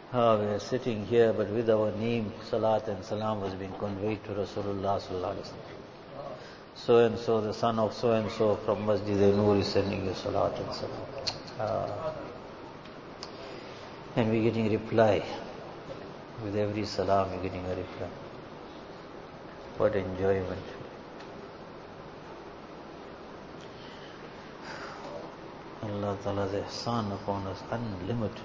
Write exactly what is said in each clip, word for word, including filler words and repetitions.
Uh, we are sitting here, but with our name, Salat and Salam was being conveyed to Rasulullah sallallahu alaihi wasallam. So and so, the son of so and so from Masjid Noor is sending you Salat and Salam. Uh, and we're getting reply. With every Salam, we're getting a reply. What enjoyment. Allah Ta'ala's ihsan upon us, unlimited.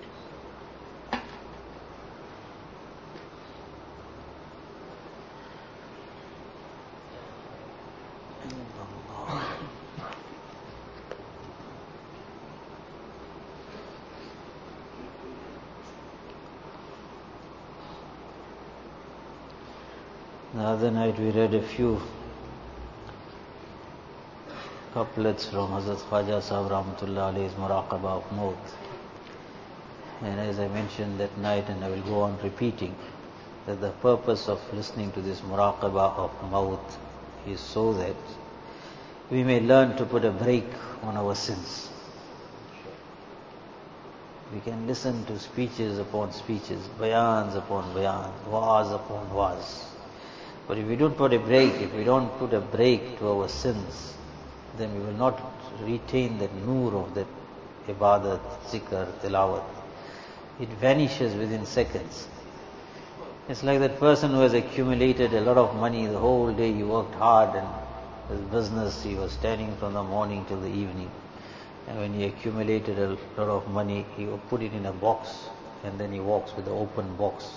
The other night we read a few couplets from Hazrat Khwaja Sahib Rahmatullah Alayhi's Muraqabah of Maut. And as I mentioned that night, and I will go on repeating, that the purpose of listening to this Muraqabah of Maut is so that we may learn to put a break on our sins. We can listen to speeches upon speeches, bayans upon bayans, waz upon waz. But if we don't put a break, if we don't put a break to our sins, then we will not retain that noor of that ibadat, zikr, tilawat. It vanishes within seconds. It's like that person who has accumulated a lot of money, the whole day he worked hard and his business, he was standing from the morning till the evening. And when he accumulated a lot of money, he would put it in a box and then he walks with the open box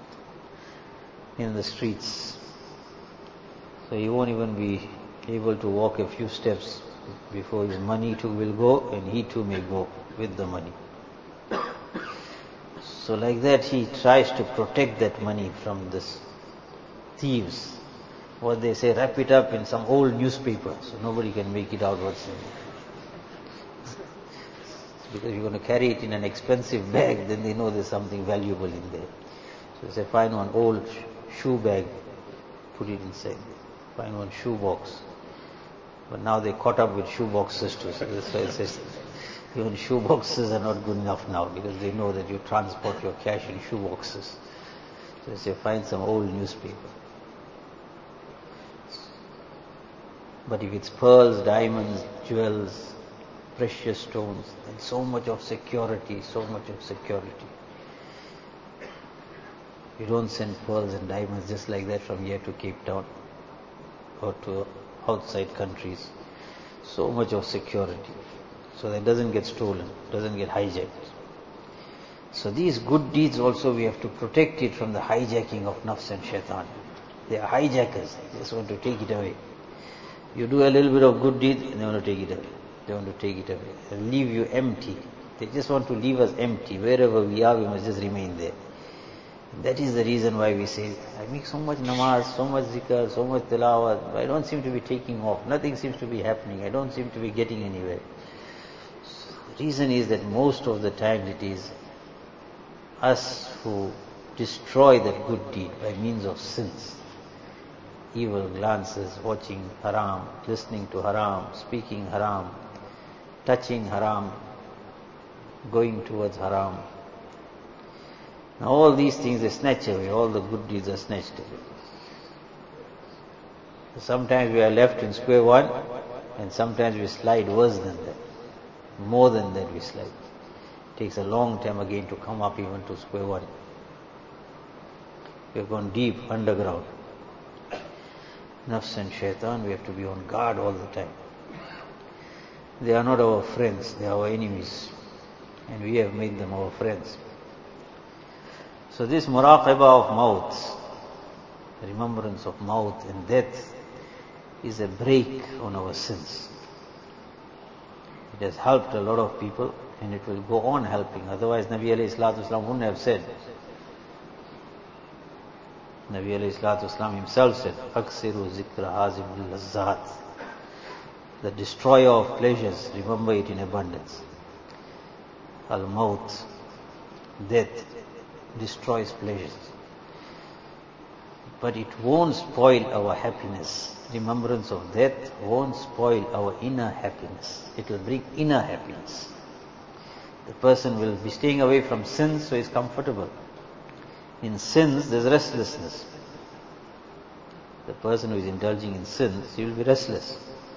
in the streets. So he won't even be able to walk a few steps before his money too will go, and he too may go with the money. So like that he tries to protect that money from this thieves. What they say, wrap it up in some old newspaper so nobody can make it out what's in it. Because you're going to carry it in an expensive bag, then they know there's something valuable in there. So they say, find one old shoe bag, put it inside. Find one shoe box. But now they caught up with shoe boxes too. So that's why it says even shoe boxes are not good enough now, because they know that you transport your cash in shoe boxes. So they say find some old newspaper. But if it's pearls, diamonds, jewels, precious stones, then so much of security, so much of security. You don't send pearls and diamonds just like that from here to Cape Town or to outside countries. So much of security. So that it doesn't get stolen, doesn't get hijacked. So these good deeds also we have to protect it from the hijacking of nafs and shaitan. They are hijackers, they just want to take it away. You do a little bit of good deed and they want to take it away. They want to take it away and leave you empty. They just want to leave us empty. Wherever we are, we must just remain there. That is the reason why we say, I make so much namaz, so much zikr, so much tilawat, I don't seem to be taking off, nothing seems to be happening, I don't seem to be getting anywhere. So the reason is that most of the time it is us who destroy that good deed by means of sins. Evil glances, watching haram, listening to haram, speaking haram, touching haram, going towards haram. Now all these things they snatch away, all the good deeds are snatched away. Sometimes we are left in square one, and sometimes we slide worse than that. More than that we slide. It takes a long time again to come up even to square one. We have gone deep underground. Nafs and shaitan, we have to be on guard all the time. They are not our friends, they are our enemies. And we have made them our friends. So this muraqabah of maut, remembrance of maut and death, is a break on our sins. It has helped a lot of people and it will go on helping. Otherwise Nabi alayhi salatu wasalam wouldn't have said. Nabi alayhi salatu wasalam himself said, Aksiru zikra hazimul lazzat. The destroyer of pleasures, remember it in abundance. Al-maut, death, destroys pleasures. But it won't spoil our happiness. Remembrance of death won't spoil our inner happiness. It will bring inner happiness. The person will be staying away from sins, so he's comfortable. In sins, there's restlessness. The person who is indulging in sins, he will be restless.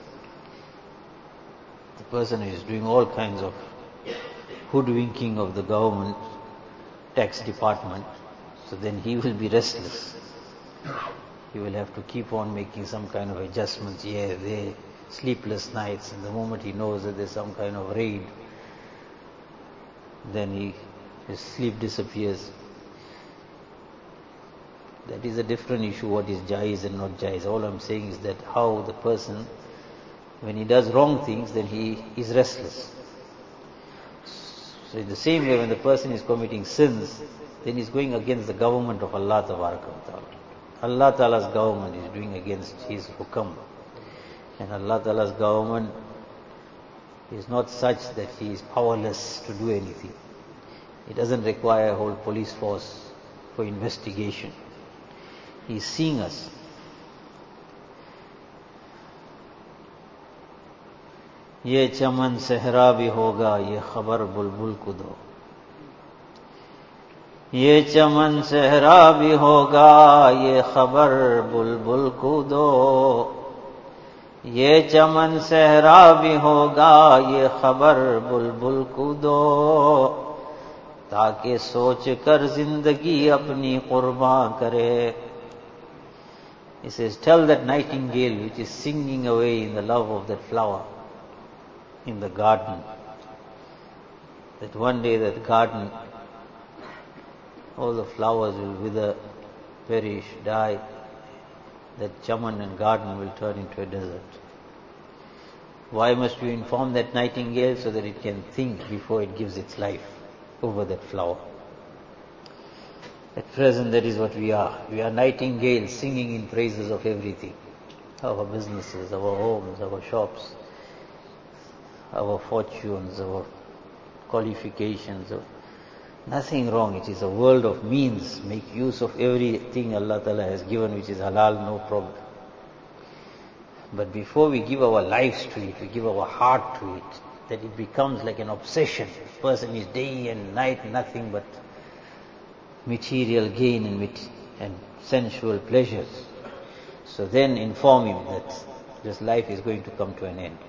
The person who is doing all kinds of hoodwinking of the government, tax department, so then he will be restless. He will have to keep on making some kind of adjustments here, there, sleepless nights, and the moment he knows that there's some kind of raid, then he, his sleep disappears. That is a different issue, what is jaiz and not jaiz. All I'm saying is that how the person, when he does wrong things, then he is restless. So in the same way, when the person is committing sins, then he's going against the government of Allah Tabaraka wa Ta'ala. Allah Ta'ala's government is doing against His hukam. And Allah Ta'ala's government is not such that He is powerless to do anything. It doesn't require a whole police force for investigation. He is seeing us. ये चमन सहरा भी होगा ये खबर बुलबुल को दो ये चमन सहरा भी होगा ये खबर बुलबुल को दो ये चमन सहरा भी होगा ये खबर बुलबुल को दो ताकि सोच कर जिंदगी अपनी कुर्बान करे. He says, tell that nightingale which is singing away in the love of that flower in the garden, that one day that garden, all the flowers will wither, perish, die, that chaman and garden will turn into a desert. Why must you inform that nightingale? So that it can think before it gives its life over that flower. At present, that is what we are. We are nightingales singing in praises of everything. Our businesses, our homes, our shops, our fortunes, our qualifications. Nothing wrong. It is a world of means. Make use of everything Allah Ta'ala has given which is halal, no problem. But before we give our lives to it, we give our heart to it, that it becomes like an obsession. The person is day and night nothing but material gain and, mit- and sensual pleasures. So then inform him that this life is going to come to an end.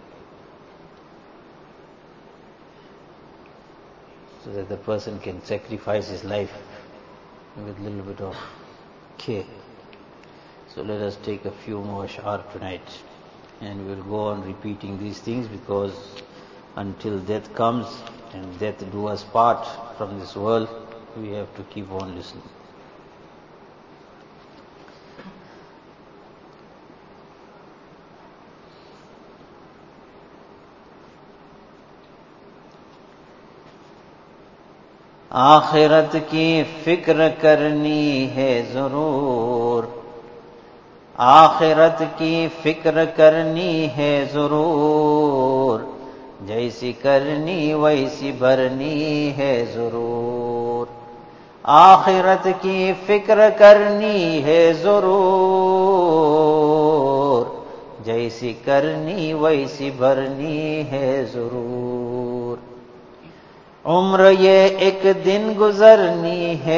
So that the person can sacrifice his life with a little bit of care. So let us take a few more ash'ar tonight. And we'll go on repeating these things because until death comes and death do us part from this world, we have to keep on listening. आखिरत की फिक्र करनी है जरूर आखिरत की फिक्र करनी है जरूर जैसी करनी वैसी भरनी है जरूर आखिरत की फिक्र करनी है जरूर जैसी करनी वैसी भरनी है जरूर उम्र ये एक दिन गुजरनी है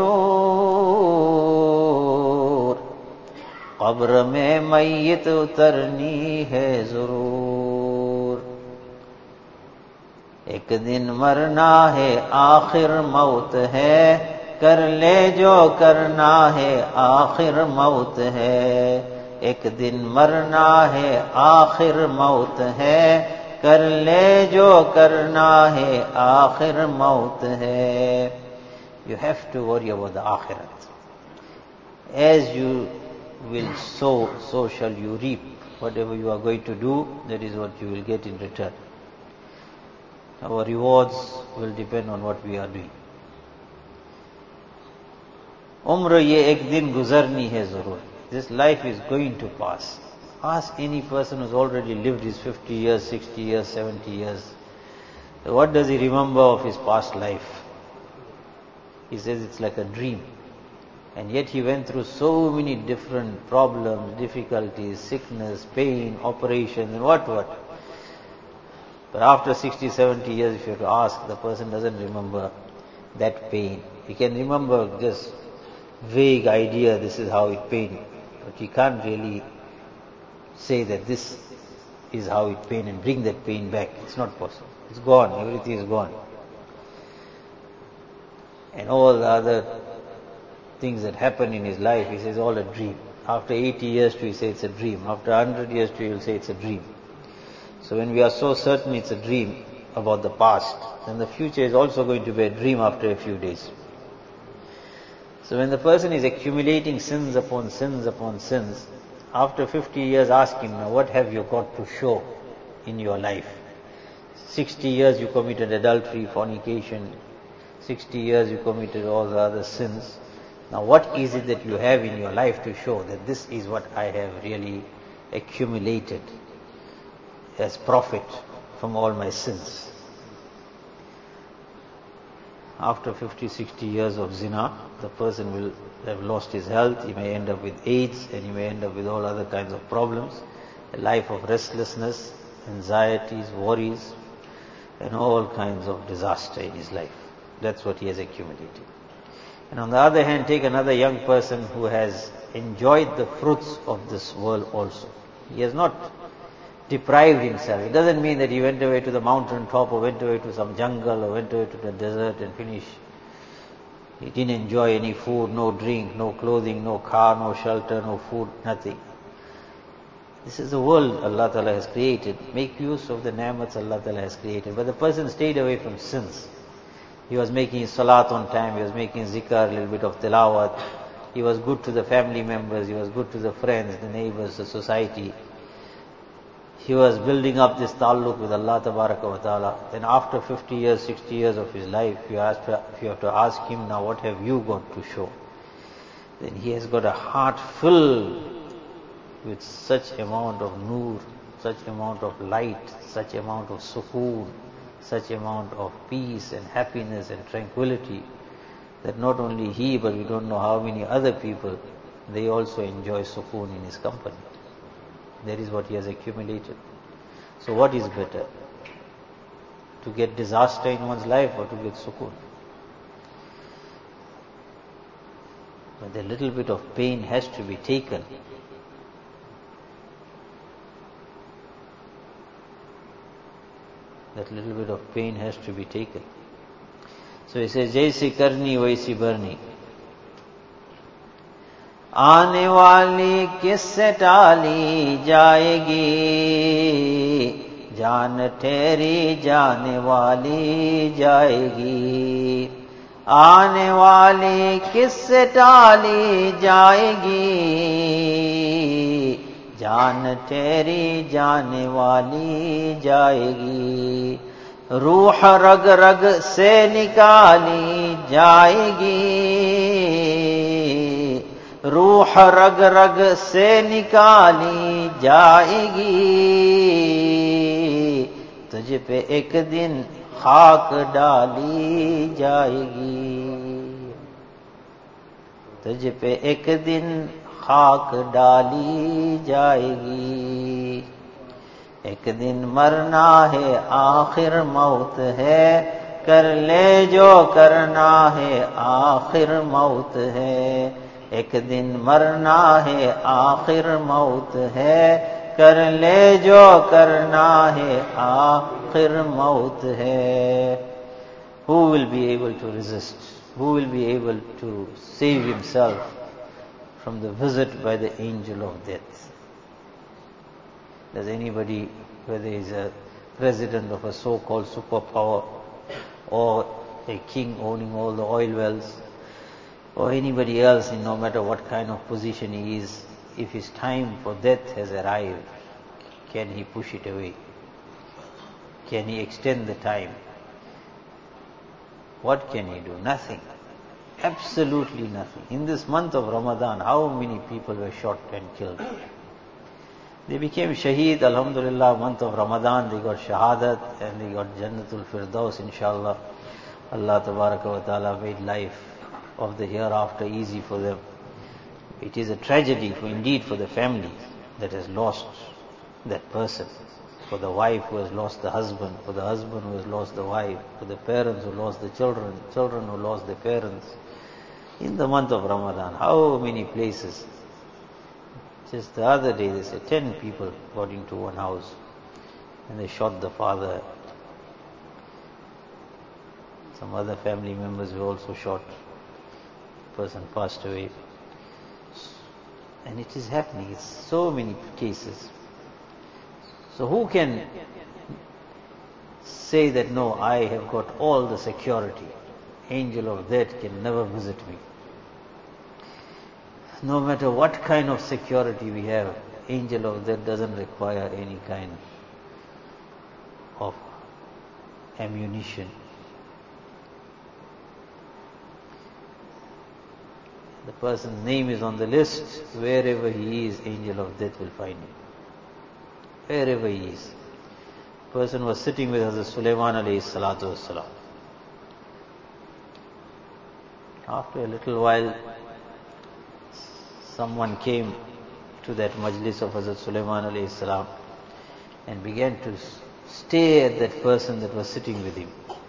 जरूर कब्र में मैयत उतरनी है जरूर एक दिन मरना है आखिर मौत है कर ले जो करना है आखिर मौत है एक दिन मरना है आखिर मौत है कर ले जो करना है आखिर मौत है. You have to worry about the akhirat. As you will sow, so shall you reap. Whatever you are going to do, that is what you will get in return. Our rewards will depend on what we are doing. Umr ye ek din guzarni hai zarur. This life is going to pass. Ask any person who's already lived his fifty years, sixty years, seventy years. What does he remember of his past life? He says it's like a dream. And yet he went through so many different problems, difficulties, sickness, pain, operations, and what what. But after sixty, seventy years, if you have to ask, the person doesn't remember that pain. He can remember just vague idea, this is how it pained. But he can't really say that this is how it pained and bring that pain back. It's not possible. It's gone. Everything is gone. And all the other things that happen in his life, he says all a dream. After eighty years to he say it's a dream. After one hundred years to he will say it's a dream. So when we are so certain it's a dream about the past, then the future is also going to be a dream after a few days. So when the person is accumulating sins upon sins upon sins, after fifty years ask him, now what have you got to show in your life? sixty years you committed adultery, fornication, sixty years you committed all the other sins. Now what is it that you have in your life to show that this is what I have really accumulated as profit from all my sins? After fifty, sixty years of zina, the person will have lost his health, he may end up with AIDS, and he may end up with all other kinds of problems, a life of restlessness, anxieties, worries, and all kinds of disaster in his life. That's what he has accumulated. And on the other hand, take another young person who has enjoyed the fruits of this world also. He has not deprived himself. It doesn't mean that he went away to the mountain top or went away to some jungle or went away to the desert and finished. He didn't enjoy any food, no drink, no clothing, no car, no shelter, no food, nothing. This is the world Allah Ta'ala has created. Make use of the ni'mats Allah Ta'ala has created. But the person stayed away from sins. He was making his salat on time, he was making zikr, a little bit of tilawat. He was good to the family members, he was good to the friends, the neighbors, the society. He was building up this ta'alluq with Allah Tabaraka wa Ta'ala. Then after fifty years, sixty years of his life, you, ask, if you have to ask him, now what have you got to show? Then he has got a heart filled with such amount of nur, such amount of light, such amount of sukoon, such amount of peace and happiness and tranquility, that not only he, but we don't know how many other people, they also enjoy sukoon in his company. That is what he has accumulated. So what is better? To get disaster in one's life or to get sukoon? But a little bit of pain has to be taken. That little bit of pain has to be taken. So he says, Jaisi karni vaisi barni. आने वाली किससे टाली जाएगी, जान ठहरी जाने वाली जाएगी। आने वाली किससे टाली जाएगी, जान ठहरी जाने वाली जाएगी। रूह रग रग से निकाली जाएगी, रूह रग रग से निकाली जाएगी। तुझ पे एक दिन खाक डाली जाएगी, तुझ पे एक दिन खाक डाली जाएगी। एक दिन मरना है आखिर मौत है, कर ले जो करना है आखिर मौत है। एक दिन मरना है आखिर मौत है, कर ले जो करना है आखिर मौत है। Who will be able to resist? Who will be able to save himself from the visit by the angel of death? Does anybody, whether he is a president of a so-called superpower or a king owning all the oil wells, or anybody else, in no matter what kind of position he is, if his time for death has arrived, can he push it away? Can he extend the time? What can he do? Nothing. Absolutely nothing. In this month of Ramadan, how many people were shot and killed? They became shaheed, alhamdulillah, month of Ramadan, they got shahadat and they got Jannatul Firdaus, inshallah. Allah Tabaraka wa Ta'ala made life of the hereafter easy for them. It is a tragedy for indeed for the family that has lost that person. for the wife who has lost the husband, for the husband who has lost the wife, for the parents who lost the children, children who lost their parents. In the month of Ramadan, how many places? Just the other day, they said ten people got into one house and they shot the father. Some other family members were also shot. The person passed away. And it is happening. It's so many cases. So who can say that, no, I have got all the security. Angel of death can never visit me. No matter what kind of security we have, angel of death doesn't require any kind of ammunition. The person's name is on the list. Wherever he is, angel of death will find him. Wherever he is. The person was sitting with Hazrat Sulaiman alayhi salatu wassalam. After a little while, someone came to that majlis of Hazrat Sulaiman alayhi salam and began to stare at that person that was sitting with him.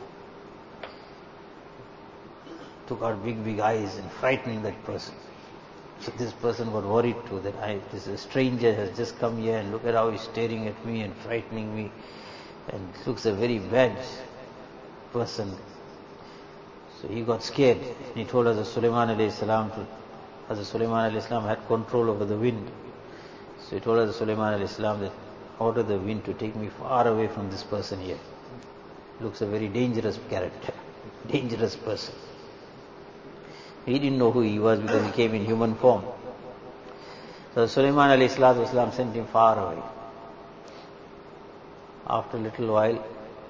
Took out big, big eyes and frightening that person. So this person got worried too, that I, this a stranger has just come here and look at how he's staring at me and frightening me, and looks a very bad person. So he got scared and he told Hazrat Sulaiman alayhi salam to, Hazrat Sulaiman alayhi salam had control over the wind. So he told Hazrat Sulaiman alayhi salam that order the wind to take me far away from this person here. Looks a very dangerous character, dangerous person. He didn't know who he was because he came in human form. So Sulaiman alayhi salatu wasalam sent him far away. After a little while,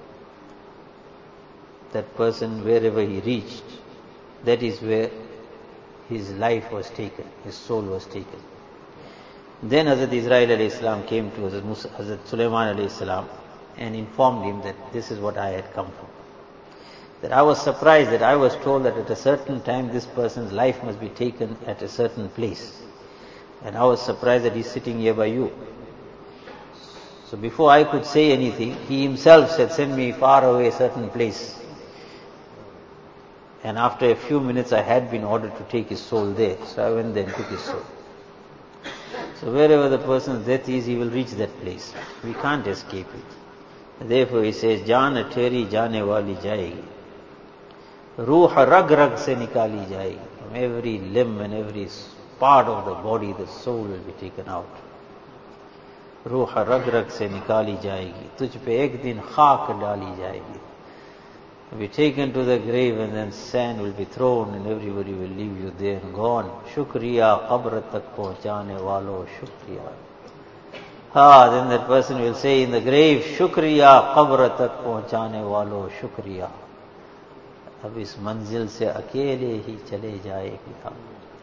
that person, wherever he reached, that is where his life was taken, his soul was taken. Then Hazrat Israel alayhi salam came to Hazrat, Musa, Hazrat Sulaiman alayhi salam and informed him that this is what I had come from. That I was surprised that I was told that at a certain time this person's life must be taken at a certain place. And I was surprised that he's sitting here by you. So before I could say anything, he himself said, send me far away a certain place. And after a few minutes I had been ordered to take his soul there. So I went there and took his soul. So wherever the person's death is, he will reach that place. We can't escape it. Therefore he says, Jaan theri jaane wali jayegi. Ruh rag rag se nikali jayegi. From every limb and every part of the body, the soul will be taken out. Ruh rag rag se nikali jayegi. Tujh pe ek din khaak dali jayegi. Will be taken to the grave and then sand will be thrown and everybody will leave you there and gone. Shukriya qabr tak pahunchane walo shukriya. Ah, then that person will say in the grave, Shukriya qabr tak pahunchane walo shukriya. Ab is manzil se akele hi chale jayegi hum.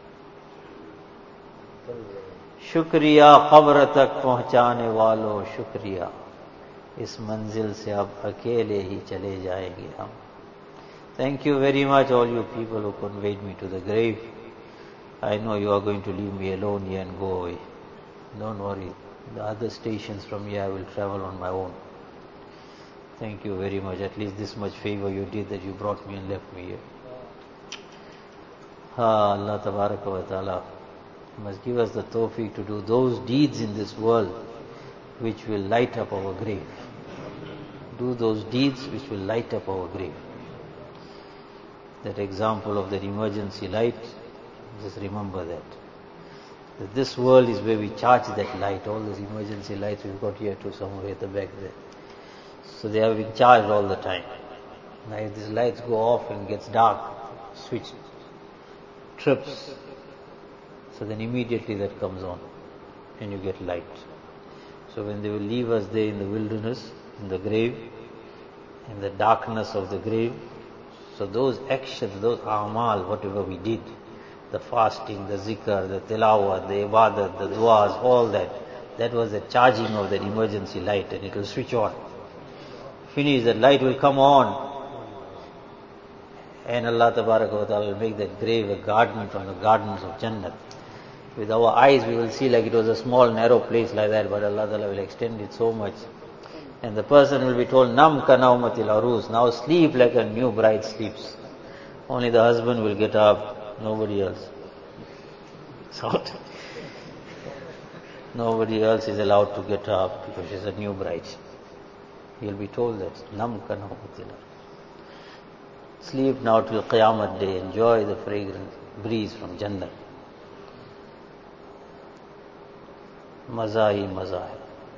Shukriya qabr tak pahunchane walo shukriya. इस मंजिल से अब अकेले ही चले जाएंगे हम. Thank you very much, all you people who conveyed me to the grave. I know you are going to leave me alone here and go away. Don't worry. The other stations from here I will travel on my own. Thank you very much. At least this much favor you did that you brought me and left me here. Ah, Allah Tabaraka wa Ta'ala must give us the tawfiq to do those deeds in this world which will light up our grave. Do those deeds which will light up our grave. That example of that emergency light, just remember that. That this world is where we charge that light. All those emergency lights we've got here too, somewhere at the back there. So they are being charged all the time. Now if these lights go off and gets dark, switch trips, so then immediately that comes on and you get light. So when they will leave us there in the wilderness, in the grave, in the darkness of the grave, so those actions, those a'mal, whatever we did, the fasting, the zikr, the tilawah, the ibadat, the du'as, all that, that was the charging of that emergency light and it will switch on. Finish, that light will come on. And Allah Tabaraka wa Ta'ala will make that grave a garden from the gardens of Jannat. With our eyes we will see like it was a small narrow place like that, but Allah Ta'ala will extend it so much And the person will be told, Nam ka naumatil aruz, now sleep like a new bride sleeps. Only the husband will get up, nobody else. So, nobody else is allowed to get up because she's a new bride. You'll be told that, Nam ka naumatil aruz. Sleep now till Qiyamah day, enjoy the fragrant breeze from Jannah. Maza hi maza hai.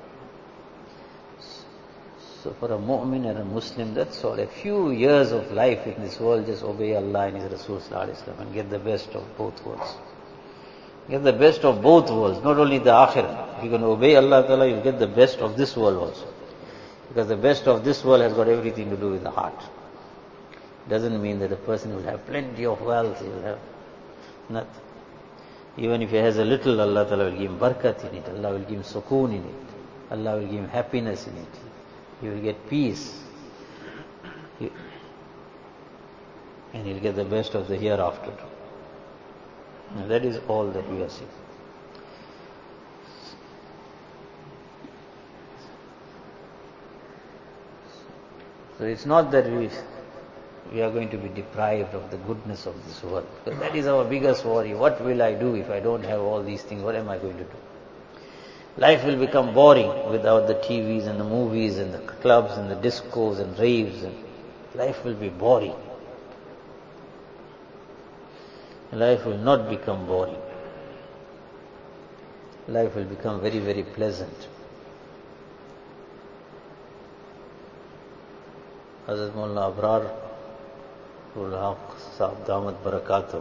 So for a mu'min and a Muslim, that's all. A few years of life in this world, just obey Allah and His Rasul Sallallahu Alaihi Wasallam and get the best of both worlds. Get the best of both worlds, not only the akhirah. If you're going to obey Allah Ta'ala, you'll get the best of this world also. Because the best of this world has got everything to do with the heart. Doesn't mean that a person will have plenty of wealth, he will have nothing. Even if he has a little, Allah Ta'ala will give him barakat in it, Allah will give him sukoon in it, Allah will give him happiness in it. He will get peace. He, and he'll get the best of the hereafter. And that is all that we are seeing. So it's not that we we are going to be deprived of the goodness of this world. Because that is our biggest worry. What will I do if I don't have all these things? What am I going to do? Life will become boring without the T Vs and the movies and the clubs and the discos and raves. And life will be boring. Life will not become boring. Life will become very, very pleasant. Hazrat Mullah Abrar Sahab Damat Barakatuh.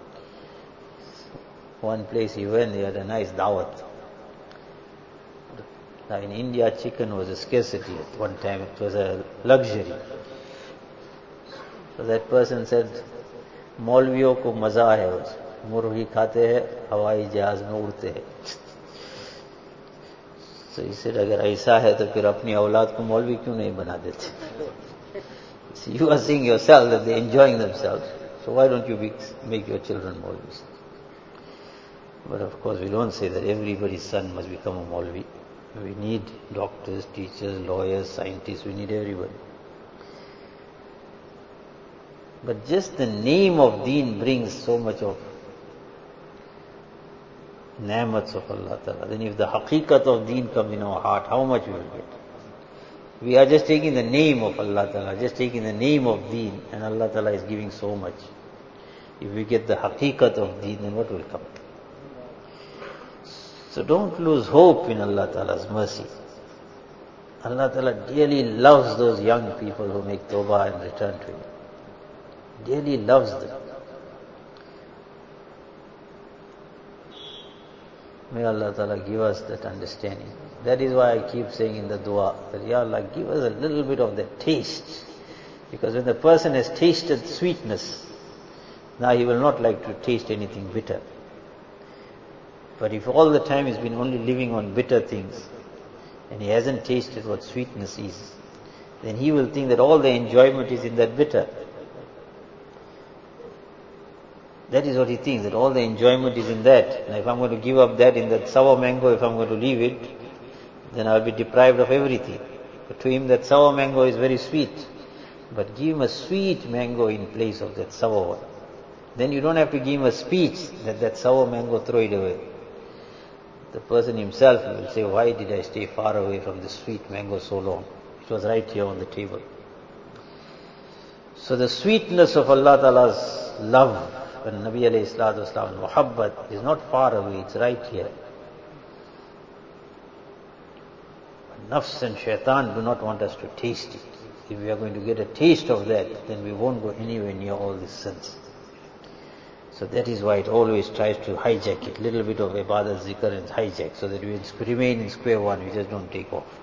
One place he went, he had a nice dawat. Now in India, chicken was a scarcity at one time, it was a luxury. So that person said, Maulviyon ko maza hai, murgi khate hai, hawai jahaz mein udte hai. So he said, agar aisa hai, to phir apni aulad ko maulvi kyun nahi bana dete? So you are seeing yourself that they are enjoying themselves. So why don't you be, make your children maulvis? But of course we don't say that everybody's son must become a maulvi. We need doctors, teachers, lawyers, scientists, we need everybody. But just the name of deen brings so much of ni'mats of Allah Ta'ala. Then if the haqiqat of deen comes in our heart, how much we will get? We are just taking the name of Allah Ta'ala, just taking the name of deen, and Allah Ta'ala is giving so much. If we get the haqiqat of deen, then what will come? So don't lose hope in Allah Ta'ala's mercy. Allah Ta'ala dearly loves those young people who make tawbah and return to Him. Dearly loves them. May Allah Ta'ala give us that understanding. That is why I keep saying in the dua that, Ya Allah, give us a little bit of that taste. Because when the person has tasted sweetness, now he will not like to taste anything bitter. But if all the time he's been only living on bitter things, and he hasn't tasted what sweetness is, then he will think that all the enjoyment is in that bitter. That is what he thinks, that all the enjoyment is in that. Now if I'm going to give up that in that sour mango, if I'm going to leave it, then I'll be deprived of everything. But to him that sour mango is very sweet. But give him a sweet mango in place of that sour one. Then you don't have to give him a speech that that sour mango, throw it away. The person himself will say, why did I stay far away from the sweet mango so long? It was right here on the table. So the sweetness of Allah Ta'ala's love, and Nabi alayhi salatu wasalam, muhabbat, is not far away, it's right here. Nafs and shaitan do not want us to taste it. If we are going to get a taste of that, then we won't go anywhere near all these sins. So that is why it always tries to hijack it. Little bit of ibadah, zikr and hijack, so that we remain in square one, we just don't take off.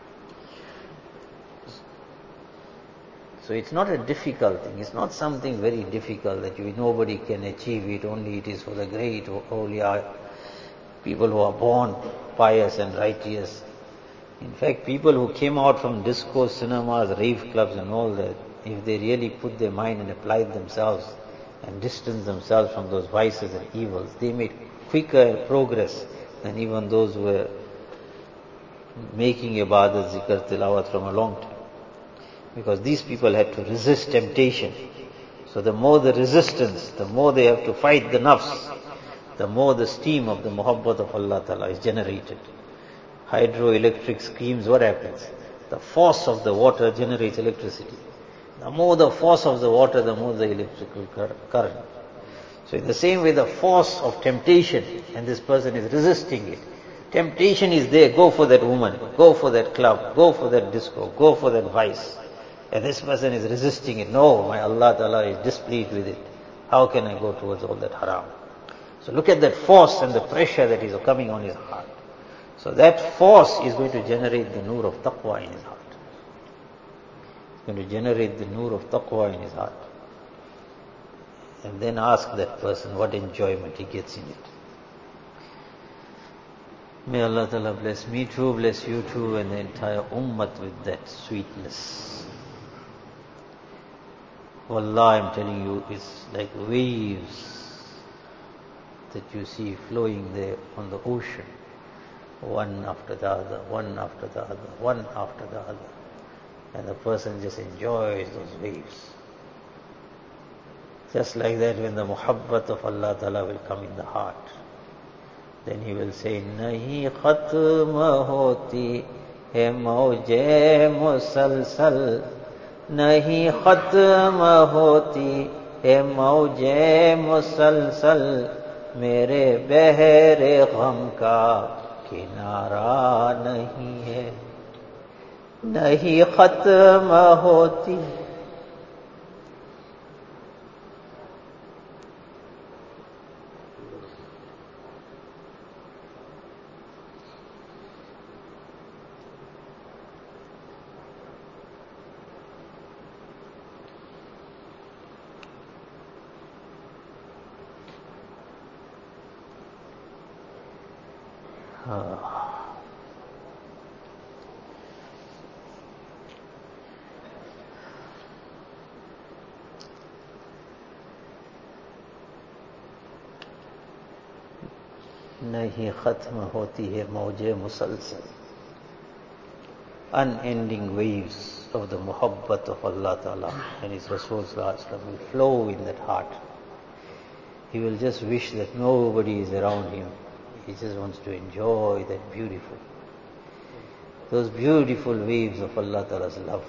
So it's not a difficult thing, it's not something very difficult that you, nobody can achieve it, only it is for the great, awliya, people who are born pious and righteous. In fact, people who came out from discos, cinemas, rave clubs and all that, if they really put their mind and applied themselves and distanced themselves from those vices and evils, they made quicker progress than even those who were making ibadat, zikr, tilawat from a long time. Because these people had to resist temptation. So the more the resistance, the more they have to fight the nafs, the more the steam of the muhabbat of Allah Ta'ala is generated. Hydroelectric schemes, what happens? The force of the water generates electricity. The more the force of the water, the more the electrical current. So in the same way, the force of temptation, and this person is resisting it. Temptation is there, go for that woman, go for that club, go for that disco, go for that vice. And this person is resisting it. No, my Allah Ta'ala is displeased with it. How can I go towards all that haram? So look at that force and the pressure that is coming on his heart. So that force is going to generate the nur of taqwa in his heart. It's going to generate the nur of taqwa in his heart. And then ask that person what enjoyment he gets in it. May Allah Ta'ala bless me too, bless you too, and the entire ummah with that sweetness. Wallah, I'm telling you, it's like waves that you see flowing there on the ocean. One after the other, one after the other, one after the other. And the person just enjoys those waves. Just like that, when the muhabbat of Allah Ta'ala will come in the heart, then he will say, Nahi khatma hoti hai mauje musalsal. Nahi khatma hoti hai mauje musalsal. Mere behre gham ka kinara nahi hai. Nahi khatma hoti. नहीं खत्म होती है मौजे मुसलसल. Unending waves of the muhabbat of Allah Ta'ala and His Rasul Sallallahu Alaihi Wasallam will flow in that heart. He will just wish that nobody is around him. He just wants to enjoy that beautiful, those beautiful waves of Allah Ta'ala's love.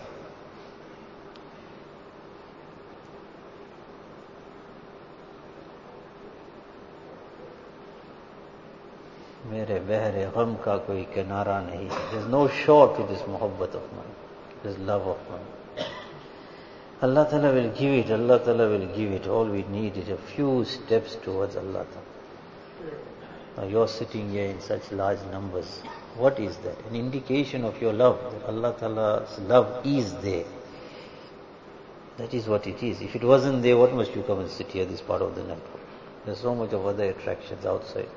मेरे बहरे गम का कोई किनारा नहीं. There is no shore to this muhabbat of mine, this love of mine. Allah Ta'ala will give it, Allah Ta'ala will give it. All we need is a few steps towards Allah Ta'ala. Now you're sitting here in such large numbers. What is that? An indication of your love, that Allah Ta'ala's love is there. That is what it is. If it wasn't there, what must you come and sit here, this part of the network? There's so much of other attractions outside.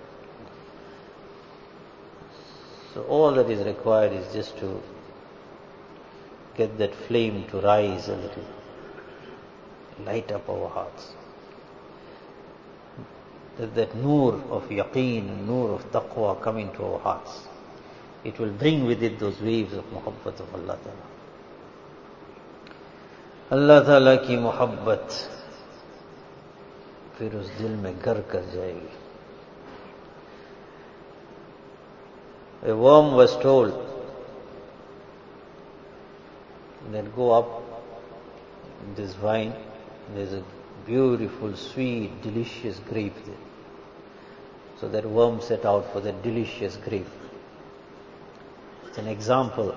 So all that is required is just to get that flame to rise a little, light up our hearts. That that nur of yaqeen, nur of taqwa come into our hearts. It will bring with it those waves of muhabbat of Allah Ta'ala. Allah Ta'ala ki muhabbat फिर उस दिल में घर कर जाएगी. A worm was told that go up this vine, there's a beautiful, sweet, delicious grape there. So that worm set out for that delicious grape. It's an example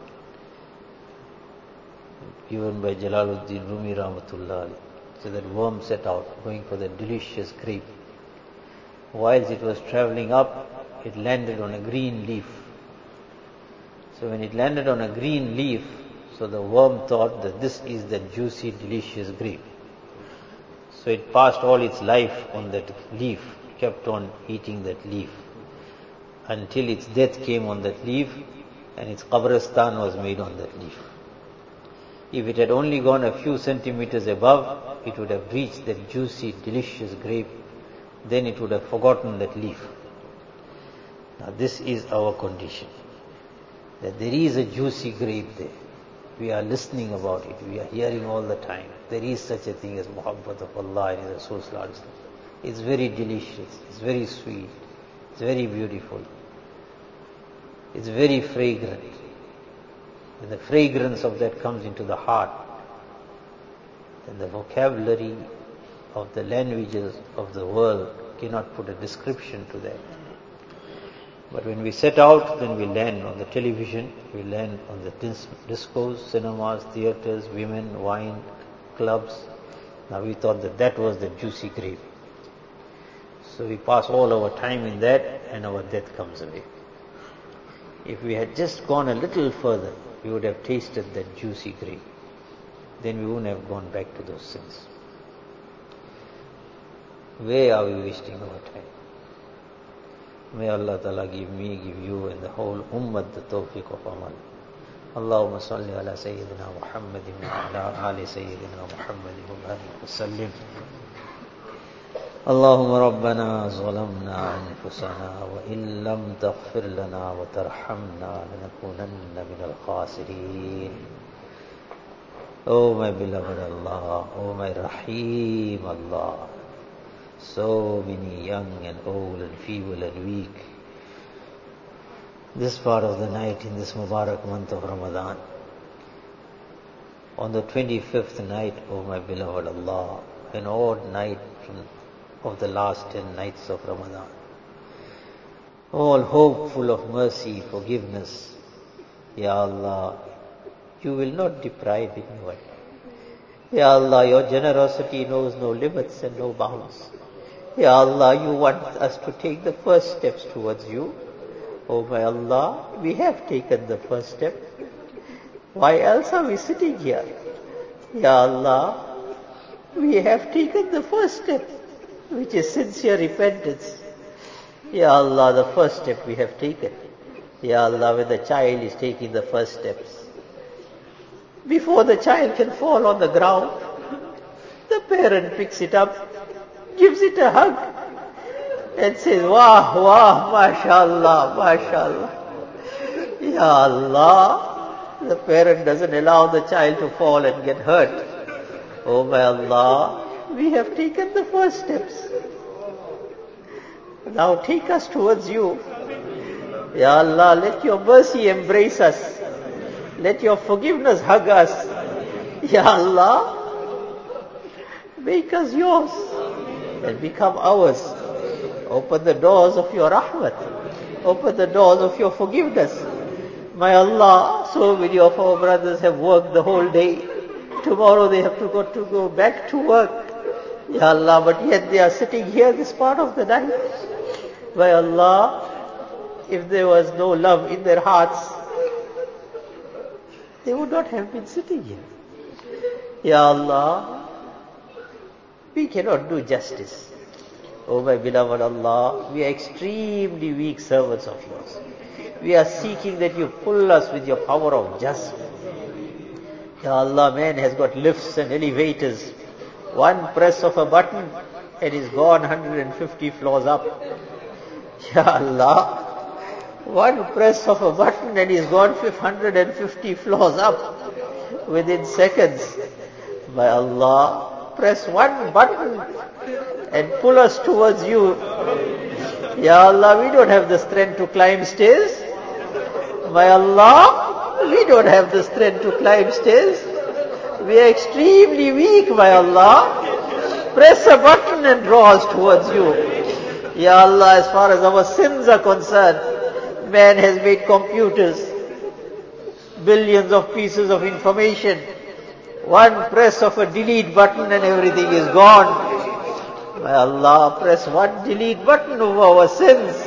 given by Jalaluddin Rumi Rahmatullah. So that worm set out, going for that delicious grape. Whilst it was travelling up, it landed on a green leaf. So when it landed on a green leaf, so the worm thought that this is the juicy, delicious grape. So it passed all its life on that leaf, kept on eating that leaf, until its death came on that leaf, and its qabristan was made on that leaf. If it had only gone a few centimeters above, it would have reached that juicy, delicious grape. Then it would have forgotten that leaf. Now this is our condition. that there is a juicy grape there. We are listening about it. We are hearing all the time. There is such a thing as muhabbat of Allah and His Rasul sallallahu alaihi wasallam. It's very delicious. It's very sweet. It's very beautiful. It's very fragrant. When the fragrance of that comes into the heart, then the vocabulary of the languages of the world cannot put a description to that. But when we set out, then we land on the television, we land on the dis- discos, cinemas, theaters, women, wine, clubs. Now we thought that that was the juicy grape. So we pass all our time in that and our death comes away. If we had just gone a little further, we would have tasted that juicy grape. Then we wouldn't have gone back to those sins. Where are we wasting our time? May Allah Ta'ala give me, give you and the whole ummah the tawfiq of amal. Allahumma salli ala Sayyidina Muhammadin wa ala ali Sayyidina Muhammadin wa barik wa sallim. Allahumma Rabbana zalamna anfusana wa in lam taghfir lana wa tarhamna lanakunanna min al-khasirin. Oh my beloved Allah, oh my Rahim Allah. So many young and old and feeble and weak. This part of the night in this Mubarak month of Ramadan. On the twenty-fifth night, O my beloved Allah, an odd night from, of the last ten nights of Ramadan. All hopeful of mercy, forgiveness. Ya Allah, you will not deprive anyone. Ya Allah, your generosity knows no limits and no bounds. Ya Allah, you want us to take the first steps towards you. Oh my Allah, we have taken the first step. Why else are we sitting here? Ya Allah, we have taken the first step, which is sincere repentance. Ya Allah, the first step we have taken. Ya Allah, when the child is taking the first steps, before the child can fall on the ground, the parent picks it up, gives it a hug and says, Wah, Wah, MashaAllah, MashaAllah. Ya Allah, the parent doesn't allow the child to fall and get hurt. Oh my Allah, we have taken the first steps. Now take us towards you. Ya Allah, let your mercy embrace us. Let your forgiveness hug us. Ya Allah, make us yours and become ours. Open the doors of your rahmat. Open the doors of your forgiveness. My Allah, so many of our brothers have worked the whole day. Tomorrow they have to go to go back to work. Ya Allah, but yet they are sitting here this part of the night. My Allah, if there was no love in their hearts, they would not have been sitting here. Ya Allah, we cannot do justice. Oh my beloved Allah, we are extremely weak servants of yours. We are seeking that you pull us with your power of jazm. Ya Allah, man has got lifts and elevators. One press of a button and he's gone one hundred fifty floors up. Ya Allah, one press of a button and he's gone one hundred fifty floors up within seconds. My Allah, press one button and pull us towards you. Ya Allah, we don't have the strength to climb stairs. My Allah, we don't have the strength to climb stairs. We are extremely weak, my Allah. Press a button and draw us towards you. Ya Allah, as far as our sins are concerned, man has made computers, billions of pieces of information. One press of a delete button and everything is gone. My Allah, press one delete button over our sins.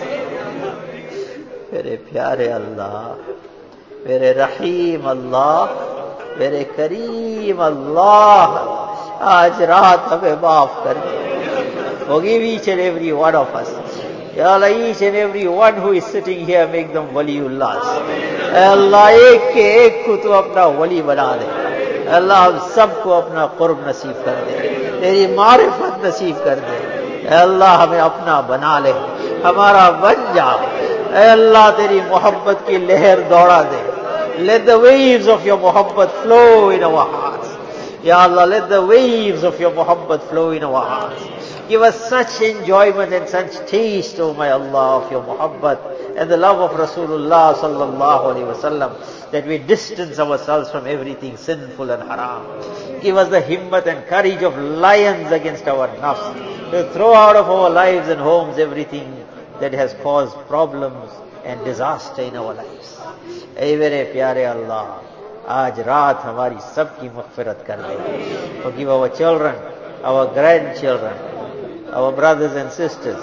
Mere pyare Allah, mere Rahim Allah, mere Kareem Allah, aaj raat hame maaf kar de. Forgive each and every one of us. Ya Allah, each and every one who is sitting here, make them waliullahs. Allah, ek ke ek ko tu apna wali bana de. Allah, hum sab ko apna qurb naseeb kar de. तेरी मारिफत नसीब कर दे। Allah, हमें अपना बना ले, हमारा बन जाओ। اے اللہ تیری محبت کی لہر دوڑا دے. Let the waves of your muhabbat flow in our hearts. Ya Allah, let the waves of your muhabbat flow in our hearts. Give us such enjoyment and such taste, O my Allah, of your muhabbat and the love of Rasulullah sallallahu alaihi wasallam, that we distance ourselves from everything sinful and haram. Give us the himmat and courage of lions against our nafs, to throw out of our lives and homes everything that has caused problems and disaster in our lives. اے میرے پیارے اللہ, آج رات ہماری سب کی مغفرت کر دے. Forgive our children, our grandchildren, our brothers and sisters,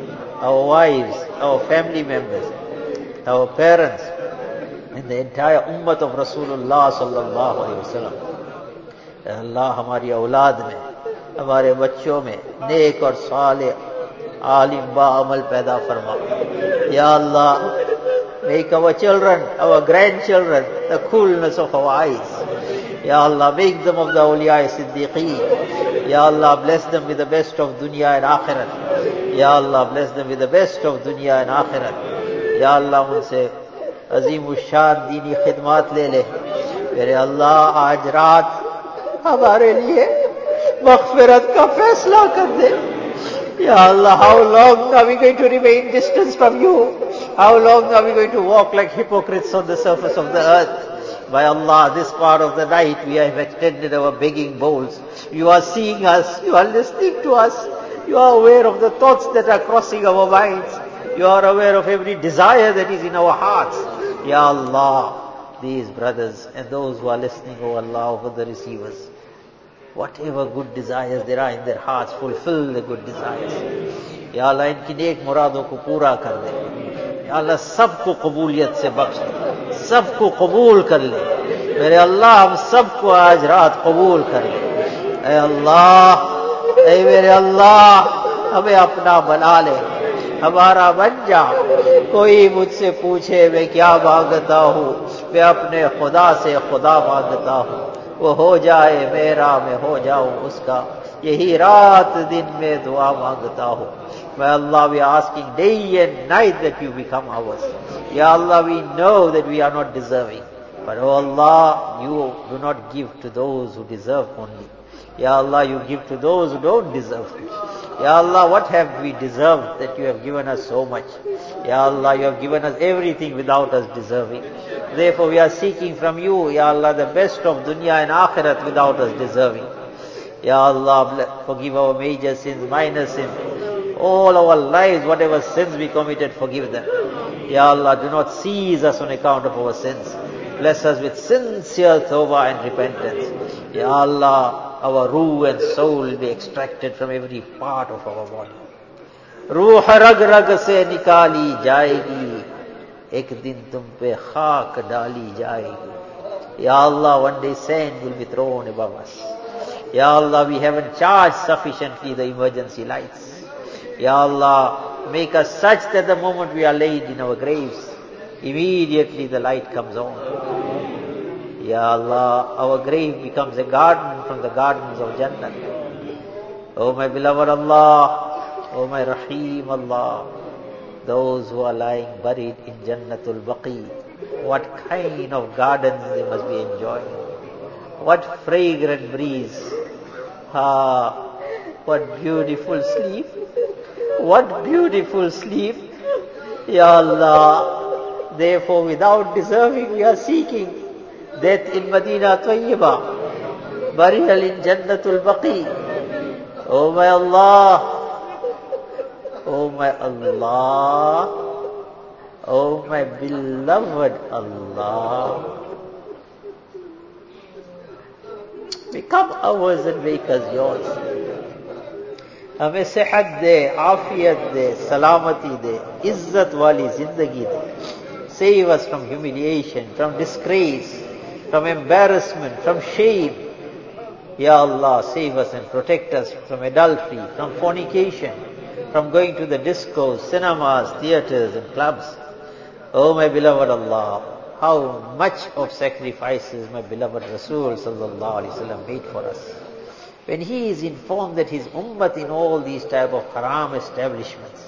our wives, our family members, our parents, and the entire ummat of Rasulullah sallallahu alaihi wasallam. اے اللہ, ہماری اولاد میں, ہمارے بچوں میں نیک اور صالح عالم با عمل پیدا فرما. یا اللہ, make our children, our grandchildren, the coolness of our eyes. Ya Allah, make them of the awliya siddiqeen. Ya Allah, bless them with the best of dunya and akhirat. Ya Allah, bless them with the best of dunya and akhirat. Ya Allah, unse azim ushan dini khidmat le le. Mere Allah, aaj raat hamare liye maghfirat ka faisla kar de. Ya Allah, how long are we going to remain distant from you? How long are we going to walk like hypocrites on the surface of the earth? By Allah, this part of the night we have extended our begging bowls. You are seeing us, you are listening to us, you are aware of the thoughts that are crossing our minds, you are aware of every desire that is in our hearts. Ya Allah, these brothers and those who are listening, O Allah, over the receivers, whatever good desires there are in their hearts, fulfill the good desires. Ya Allah, inki नेक मुरादों को पूरा कर दे. या अल्लाह सबको कबूलियत से बख्श दे, सबको कबूल कर ले. मेरे अल्लाह, हम सबको आज रात कबूल कर ले. ऐ अल्लाह, ऐ मेरे अल्लाह, हमें अपना बना ले, हमारा बन जा. कोई मुझसे पूछे मैं क्या मांगता हूँ, मैं अपने खुदा से खुदा मांगता हूँ. वो हो जाए मेरा, मैं हो जाऊं उसका, यही रात दिन में दुआ मांगता हूँ. My Allah, we are asking day and night that you become ours. Ya Allah, we know that we are not deserving, but oh Allah, you do not give to those who deserve only. Ya Allah, you give to those who don't deserve. Ya Allah, what have we deserved that you have given us so much? Ya Allah, you have given us everything without us deserving. Therefore we are seeking from you, Ya Allah, the best of dunya and akhirat without us deserving. Ya Allah, forgive our major sins, minor sins, all our lives, whatever sins we committed, forgive them. Ya Allah, do not seize us on account of our sins. Bless us with sincere tawbah and repentance. Ya Allah, our ruh and soul will be extracted from every part of our body. Ruh rag rag se nikali jayegi, ek din tum pe khaak dali jayegi. Ya Allah, one day sand will be thrown above us. Ya Allah, we haven't charged sufficiently the emergency lights. Ya Allah, make us such that the moment we are laid in our graves, immediately the light comes on. Ya Allah, our grave becomes a garden from the gardens of Jannah. Oh my beloved Allah, oh my Rahim Allah, those who are lying buried in Jannatul Baqi, what kind of gardens they must be enjoying. What fragrant breeze. Ah, what beautiful sleep. What beautiful sleep. Ya Allah, therefore without deserving we are seeking death in Madinah Tayyibah, burial in Jannatul Baqi. Oh my Allah, oh my Allah, oh my beloved Allah, become ours and make us yours. हमें सेहत दे, आफियत दे, सलामती दे, इज्जत वाली जिंदगी दे. Save us from humiliation, from disgrace, from embarrassment, from shame. Ya Allah, save us and protect us from adultery, from fornication, from going to the discos, cinemas, theaters and clubs. Oh my beloved Allah, how much of sacrifices my beloved Rasul sallallahu alaihi wasallam made for us. When he is informed that his ummat in all these type of haram establishments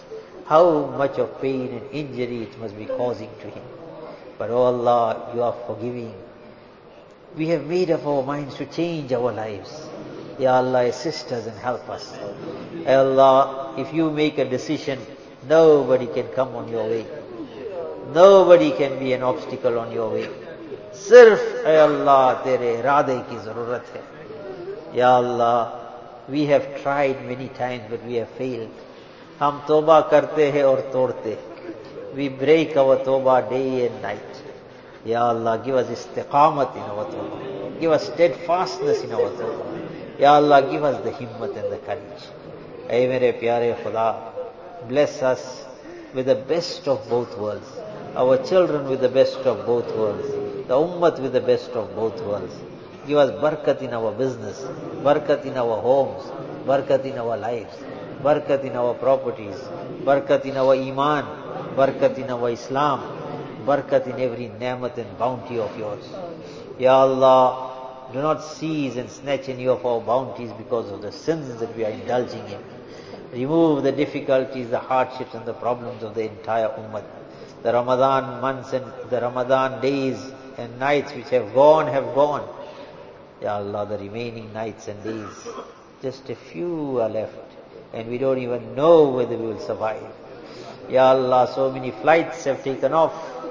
how much of pain and injury it must be causing to him. But oh Allah, you are forgiving. We have made up our minds to change our lives. Ya Allah, assist us and help us. Ya Allah, if you make a decision, nobody can come on your way. Nobody can be an obstacle on your way. Sirf, Ya Allah, tere irade ki zarurat hai. Ya Allah, we have tried many times, but we have failed. Hum tawbah karte hai aur todte. We break our tawbah day and night. Ya Allah, give us istiqamat in our tawbah. Give us steadfastness in our tawbah. Ya Allah, give us the himmat and the courage. Ay mere pyare Khuda, bless us with the best of both worlds. Our children with the best of both worlds. The ummat with the best of both worlds. Give us barakat in our business, barakat in our homes, barakat in our lives, barakat in our properties, barakat in our iman, barakat in our Islam, barakat in every ni'mat and bounty of yours. Ya Allah, do not seize and snatch any of our bounties because of the sins that we are indulging in. Remove the difficulties, the hardships and the problems of the entire ummah. The Ramadan months and the Ramadan days and nights which have gone, have gone. Ya Allah, the remaining nights and days, just a few are left, and we don't even know whether we will survive. Ya Allah, so many flights have taken off.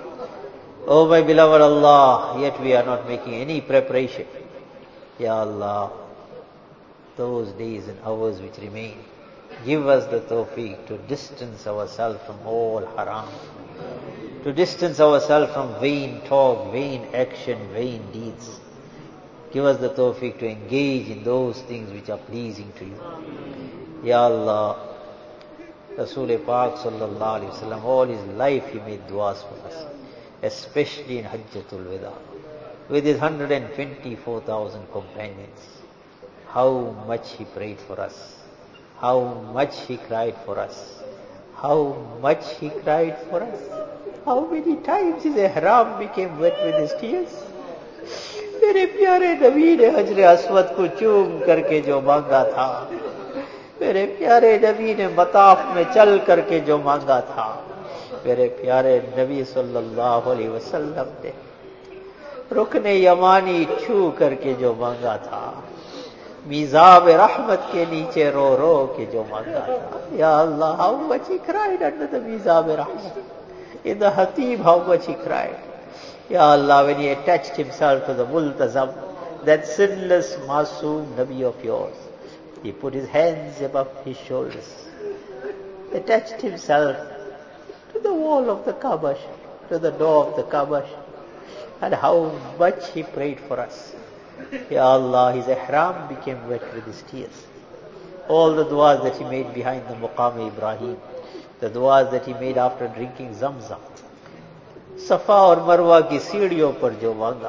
Oh my beloved Allah, yet we are not making any preparation. Ya Allah, those days and hours which remain, give us the tawfiq to distance ourselves from all haram, to distance ourselves from vain talk, vain action, vain deeds. Give us the tawfiq to engage in those things which are pleasing to you. Ya Allah, Rasul Pak sallallahu alaihi wasallam, all his life he made du'as for us, especially in Hajjatul Wada, with his one hundred twenty-four thousand companions. How much he prayed for us, how much he cried for us, how much he cried for us, how many times his ihram became wet with his tears. मेरे प्यारे नबी ने हजरे Aswad को चूम करके जो मांगा था, मेरे प्यारे नबी ने मताफ में चल करके जो मांगा था, मेरे प्यारे नबी सल्लल्लाहु अलैहि वसल्लम ने रुकने यमानी छू करके जो मांगा था, मीज़ाब रहमत के नीचे रो रो के जो मांगा था. या अल्लाह, how much he cried under the मीज़ाब रहमत. In the Hatib, how much he cried. Ya Allah, when he attached himself to the Multazam, that sinless Masoom Nabi of yours, he put his hands above his shoulders, attached himself to the wall of the Kaaba, to the door of the Kaaba, and how much he prayed for us. Ya Allah, his ihram became wet with his tears. All the du'as that he made behind the Muqam Ibrahim, the du'as that he made after drinking Zamzam, Safa और मरवा की सीढ़ियों पर जो मांगा,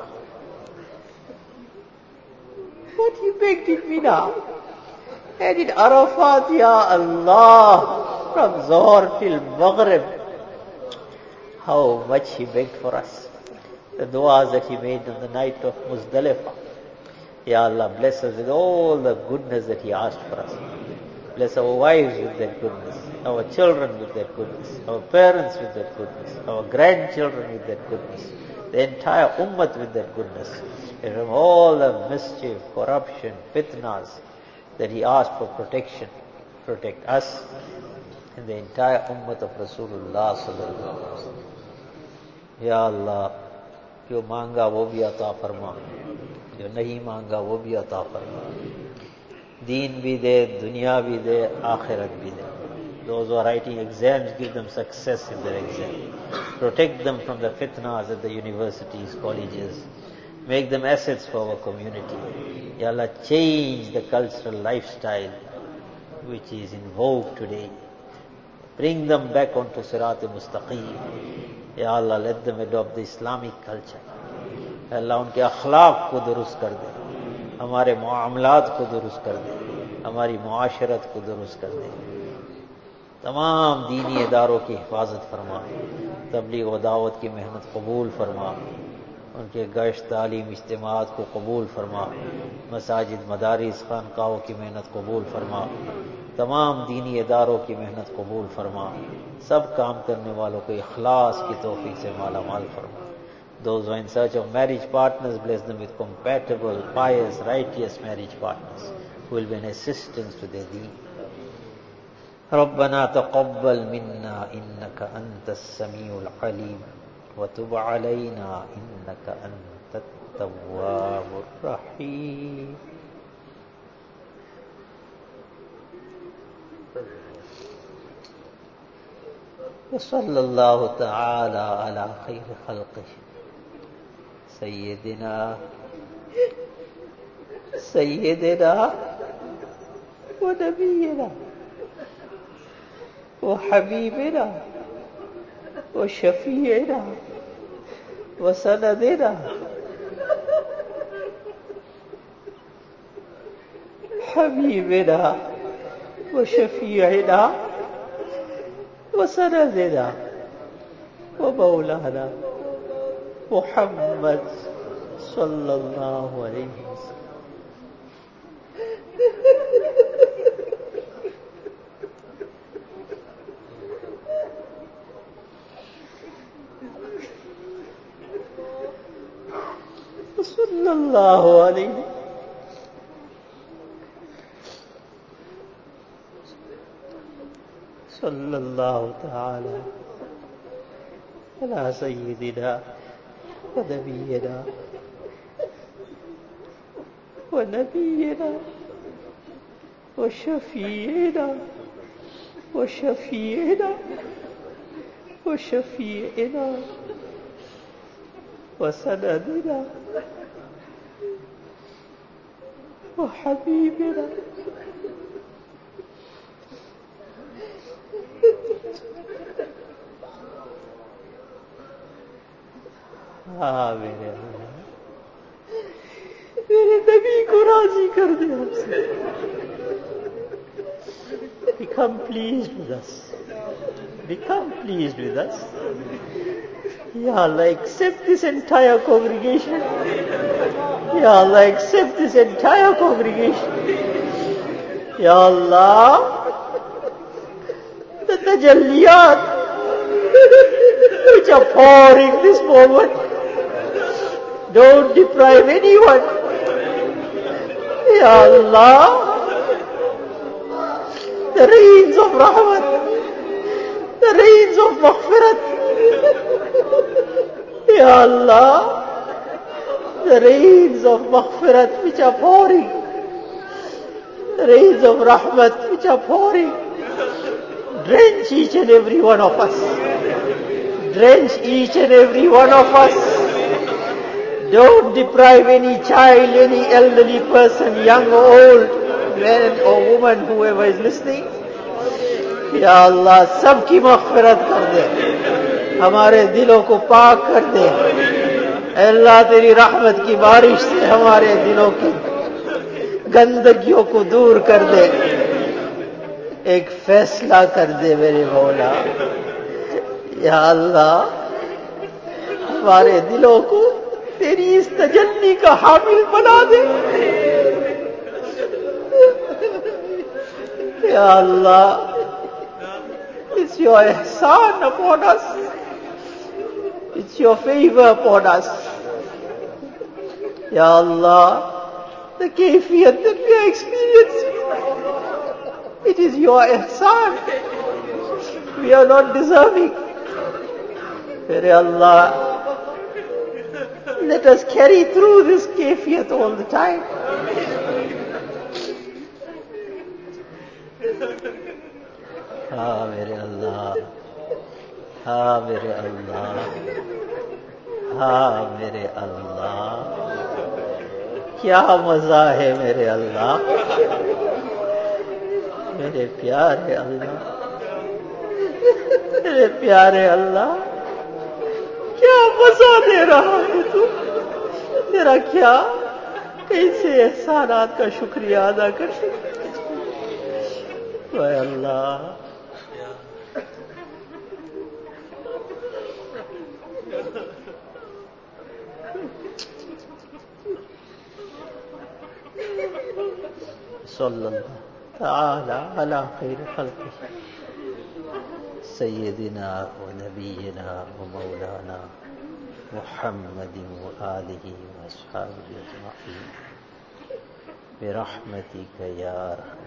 what he begged in Mina and in Arafat, Ya Allah, from Zohar till Maghrib, how much he begged for us. The du'as that he made on the night of Muzdalifah. Ya Allah, bless us with all the goodness that he asked for us. Bless our wives with that goodness, our children with that goodness, our parents with that goodness, our grandchildren with that goodness, the entire ummah with that goodness. And from all the mischief, corruption, fitnas that he asked for protection, protect us and the entire ummah of Rasulullah sallallahu alaihi wasallam. Ya Allah, जो मांगा वो भी अता फरमा, जो नहीं मांगा वो भी अता फरमा. Deen भी दे, दुनिया भी दे, आखिरत भी दे. Those who are writing exams, give them success in their exam. Protect them from the fitnas at the universities, colleges. Make them assets for our community. Ya Allah, change the cultural lifestyle which is in vogue today. Bring them back onto Sirat-e-Mustaqim. Ya Allah, let them adopt the Islamic culture. Ya Allah, उनके अखलाक को दुरुस्त कर दे, हमारे मुआमलात को दुरुस्त कर दे, हमारी मुआशरत को दुरुस्त कर दे. तमाम दीनी इदारों की हिफाजत फरमा, तबलीग व दावत की मेहनत कबूल फरमा, उनके गश्त तालीम इज्तिमात को कबूल फरमा, मसाजिद मदारिस खानकाहों की मेहनत कबूल फरमा. तमाम दीनी इदारों की मेहनत कबूल फरमा, सब काम करने वालों को इखलास की तौफीक से माला माल फरमा। Those who are in search of marriage partners, bless them with compatible, pious, righteous marriage partners who will be an assistance to their deen. ربنا تقبل منا إنك أنت السميع العليم وتب علينا إنك أنت التواب الرحيم. وصلى الله تعالى على خير خلقه سيدنا سيدنا ونبينا وحبيبنا وشفيعنا وسندنا حبيبنا وشفيعنا وسندنا ومولانا محمد صلى الله عليه وسلم. صلى الله عليه صلى الله تعالى على سيدنا ونبينا ونبينا وشفيعنا وشفيعنا وشفيعنا وسندنا وحبيبنا हाँ मेरे मेरे नबी को राजी कर दे हमसे. Become pleased with us. Become pleased with us. Ya Allah, accept this entire congregation. Ya Allah, accept this entire congregation. Ya Allah, the tajalliyat which are pouring this moment, don't deprive anyone. Ya Allah, the rains of rahmat, the rains of maghfirat. Ya Allah, the rains of maghfirat which are pouring, the rains of rahmat which are pouring, drench each and every one of us. Drench each and every one of us. Don't deprive any child, any elderly person, young or old, man or woman, whoever is listening. Ya Allah, सबकी मग़फ़िरत कर दे, हमारे दिलों को पाक कर दे. अल्लाह तेरी रहमत की बारिश से हमारे दिलों की गंदगियों को दूर कर दे. एक फैसला कर दे मेरे मौला. या अल्लाह, हमारे दिलों को तेरी इस तजल्ली का हामिल बना दे. या अल्लाह, it's your ihsan upon us. It's your favor upon us. Ya Allah, the kayfiyat that we are experiencing, it is your ihsan. We are not deserving. Mere Allah, let us carry through this kayfiyat all the time. हाँ मेरे अल्लाह, हाँ मेरे अल्लाह, हाँ मेरे अल्लाह, क्या मजा है मेरे अल्लाह, मेरे प्यारे अल्लाह, मेरे प्यारे अल्लाह, क्या मजा दे रहा है तू. तेरा क्या कैसे एहसानात का शुक्रिया अदा कर सकते. वाह अल्लाह, सल्लल्लाहु ताला अला खैर खल्क़ि सय्यदिना व नबीना व मौलाना मुहम्मदिन व आलिहि व अस्हाबिहि अजमईन बिरहमतिक या